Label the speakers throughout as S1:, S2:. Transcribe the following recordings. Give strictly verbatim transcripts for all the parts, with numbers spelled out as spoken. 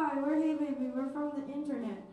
S1: Hi, we're Hey Baby. We're from the internet.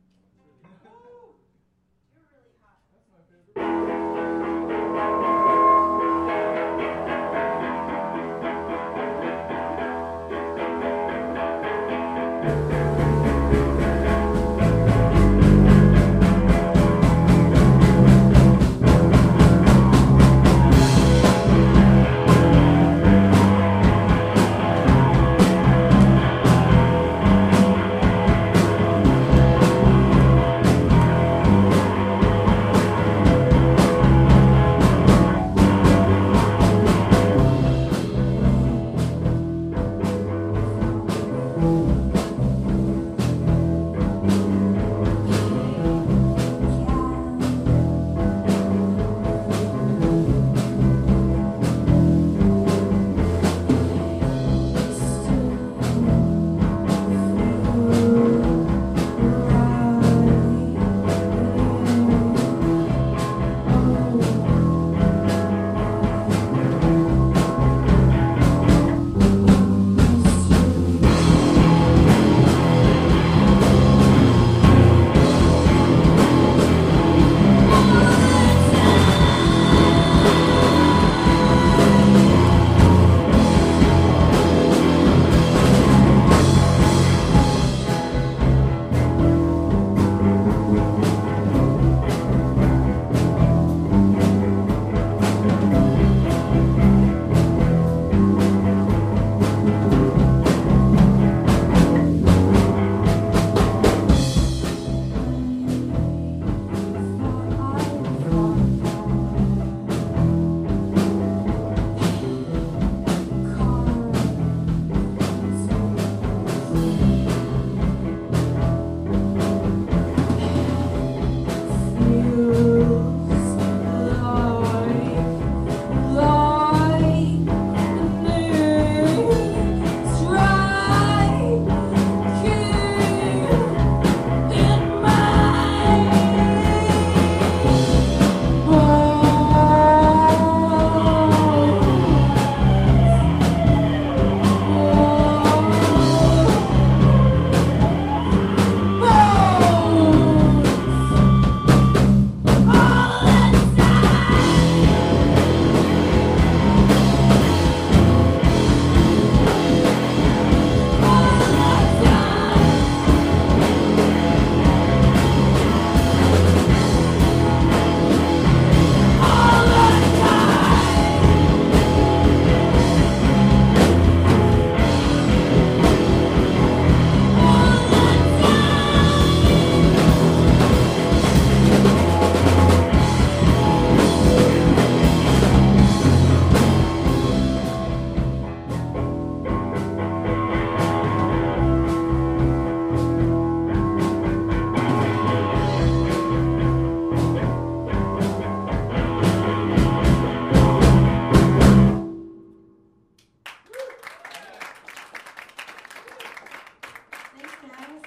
S1: Thanks, guys.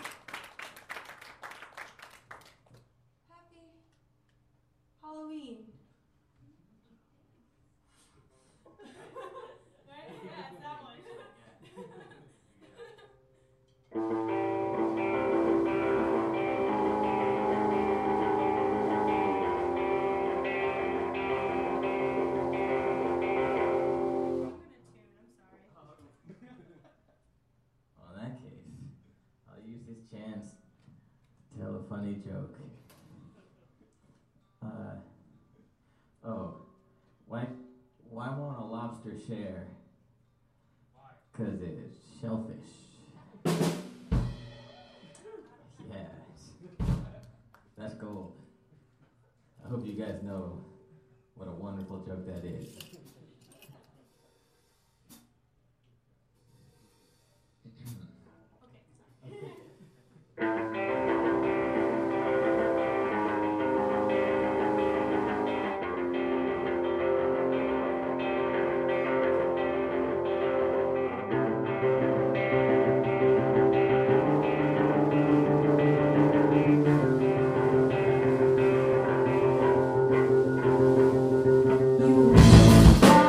S1: Happy Halloween. Right? Yeah, it's that one.
S2: Well, in that case, I'll use this chance to tell a funny joke. Uh, oh, why, why won't a lobster share? Why? 'Cause it's shellfish. Yeah, that's gold. I hope you guys know what a wonderful joke that is.
S1: You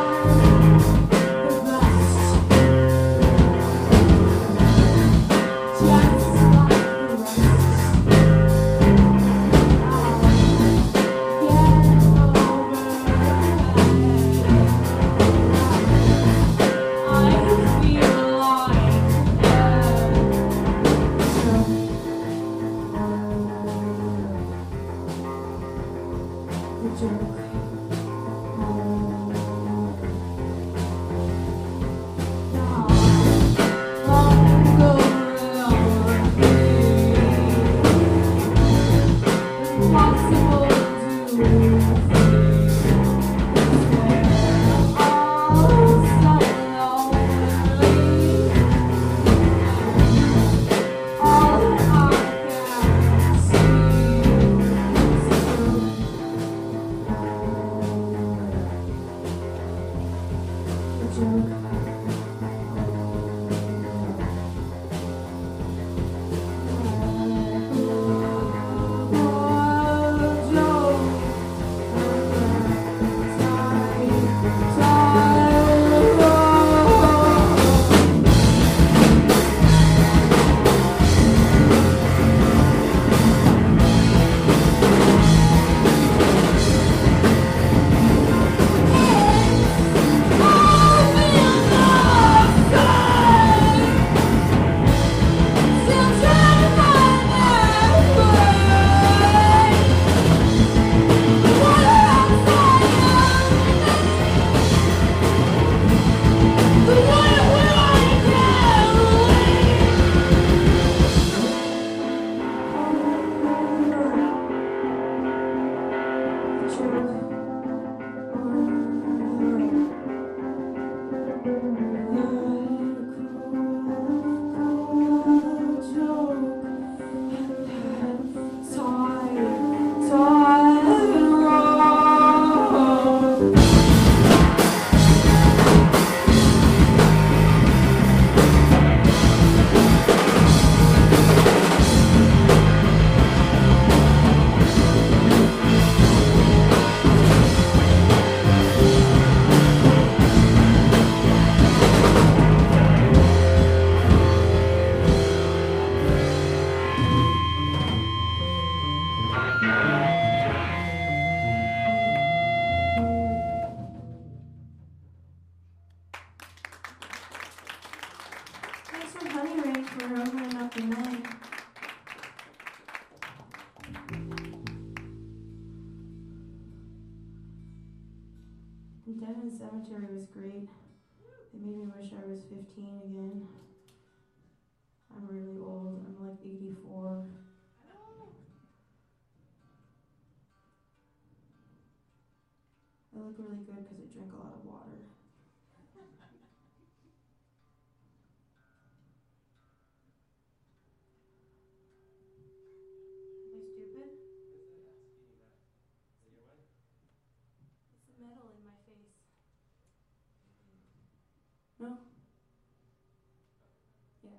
S1: Thanks for Honey Rain for opening up the night. And Devon Cemetery was great. It made me wish I was fifteen again. I'm really old. I'm like eighty-four. I look really good because I drink a lot of water. Am I stupid? It's the metal in my face. No? Yeah.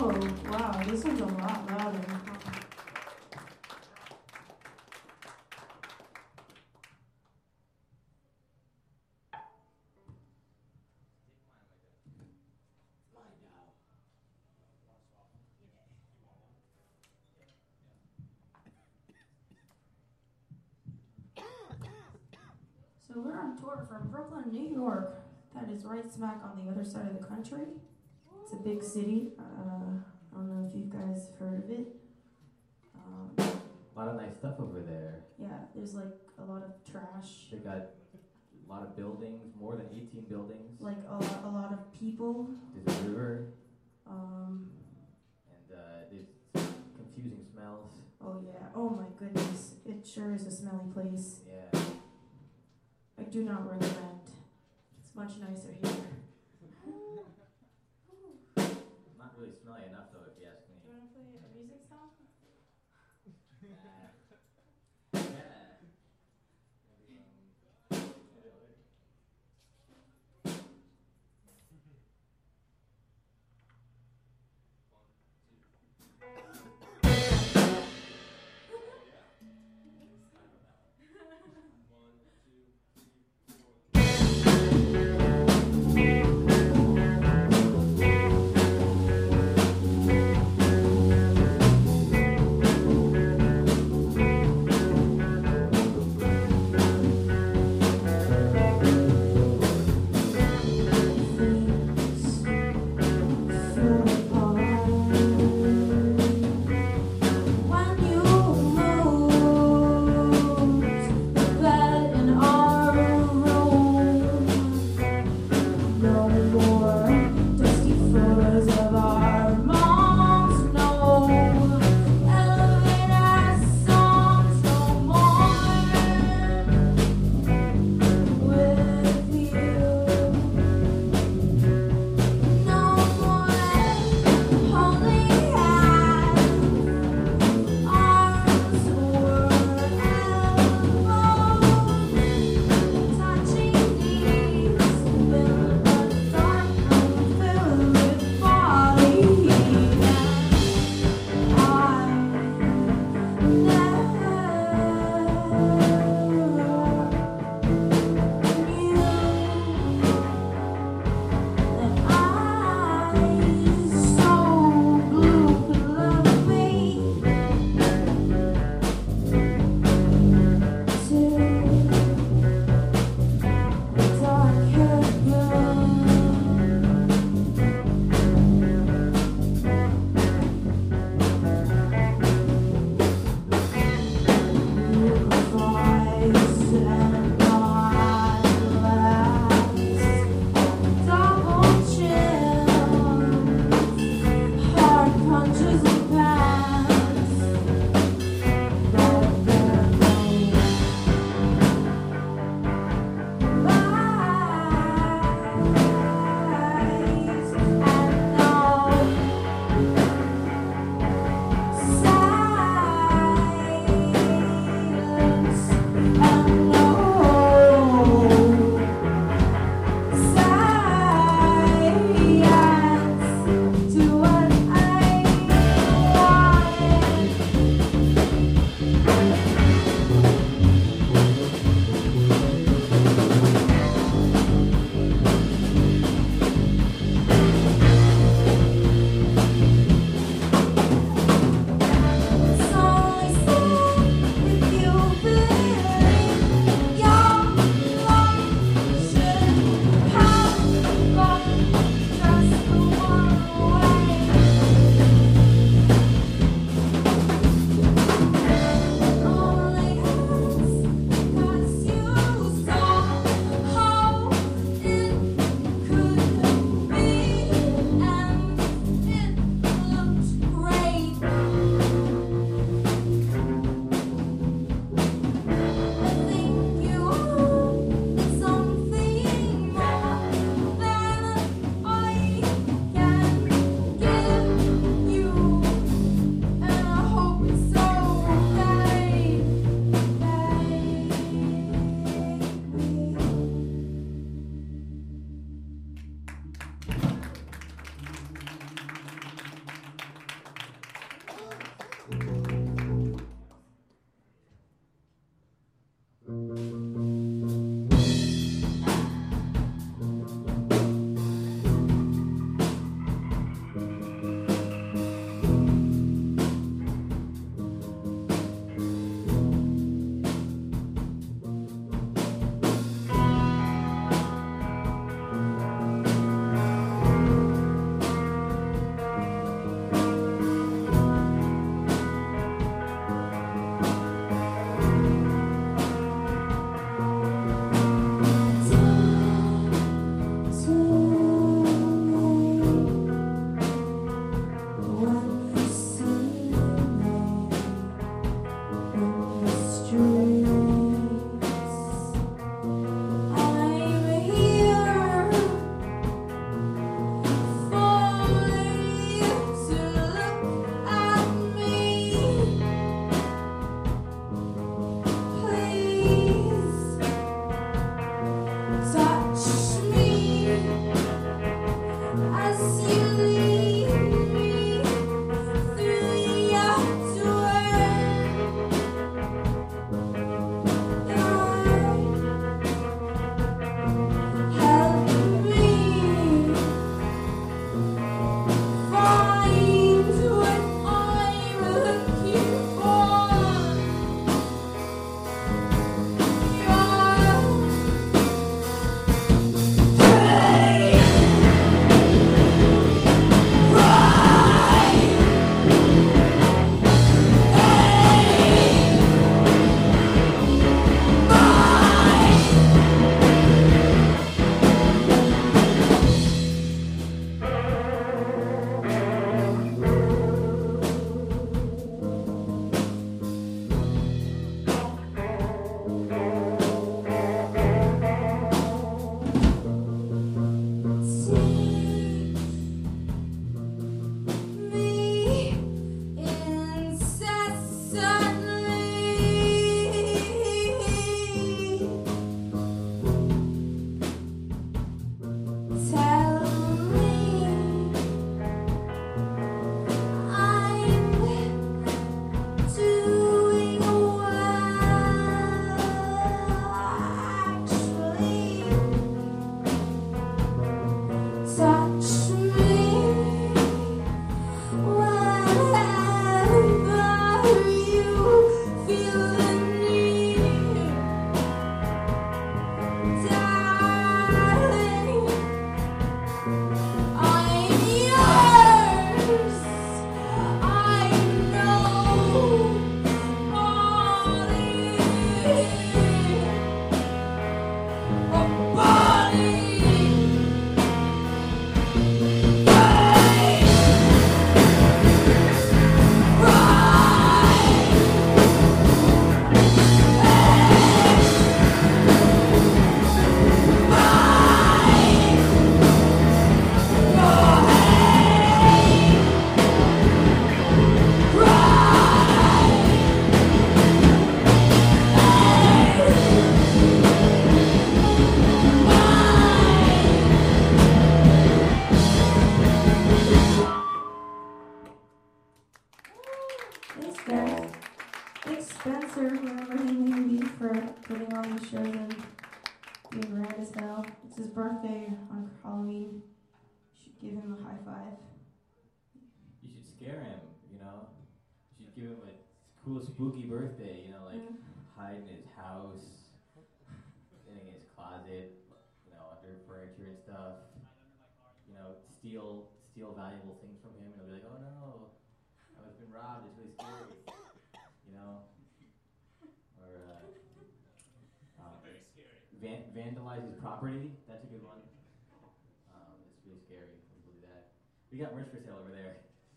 S1: wow, this one's a lot louder. So we're on tour from Brooklyn, New York. That is right smack on the other side of the country. It's a big city. Uh, I don't know if you guys have heard of it. Um,
S2: A lot of nice stuff over there.
S1: yeah, there's like a lot of trash.
S2: They got a lot of buildings, more than eighteen buildings.
S1: Like a lot, a lot of people.
S2: There's a river,
S1: Um,
S2: and uh, there's confusing smells.
S1: oh yeah. Oh my goodness. It sure is a smelly place.
S2: Yeah.
S1: I do not recommend. It's much nicer here.
S2: Not really smelly enough though, if you ask me.
S1: Do you want to play a music song?
S2: Yeah. Maybe, um,
S1: Thanks, guys. Thanks, Spencer, wherever he may be, for putting on these shows and being rad as hell. It's his birthday on Halloween. You should give him a high five.
S2: You should scare him, you know? You should give him a cool, spooky birthday, you know, like
S1: Yeah.
S2: hide in his house, in his closet, you know, under furniture and stuff. You know, steal steal valuable things from him, and he'll be like, oh no, I've been robbed, it's really scary. You know? Or, uh, um,
S3: Very scary.
S2: van- vandalize his property, that's a good one. Um, it's really scary when people do that. We got merch for sale over there.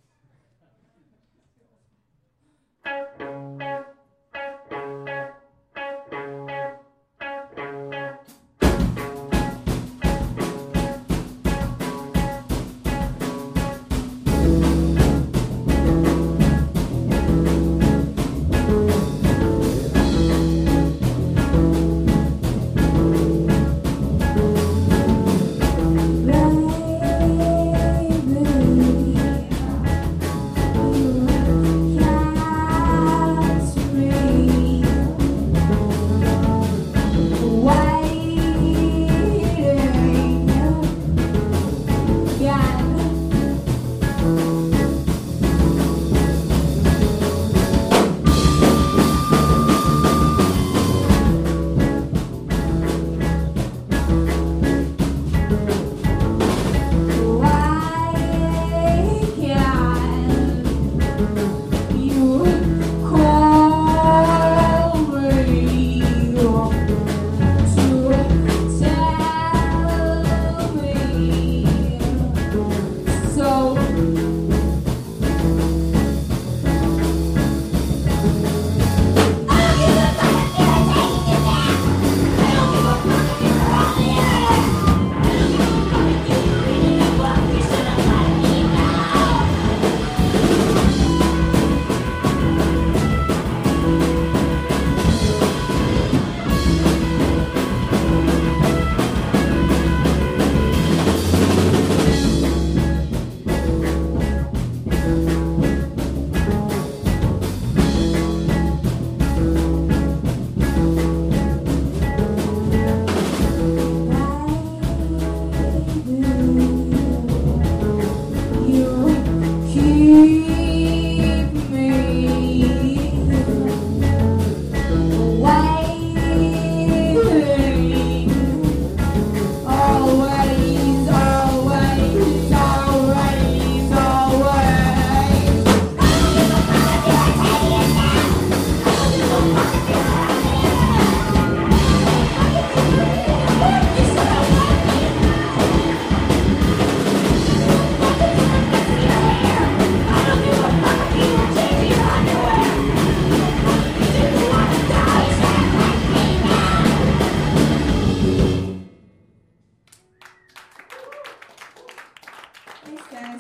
S1: Thanks, guys.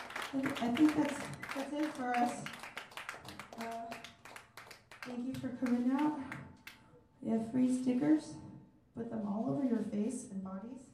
S1: I I think that's that's it for us. Uh, thank you for coming out. We have free stickers. Put them all over your face and bodies.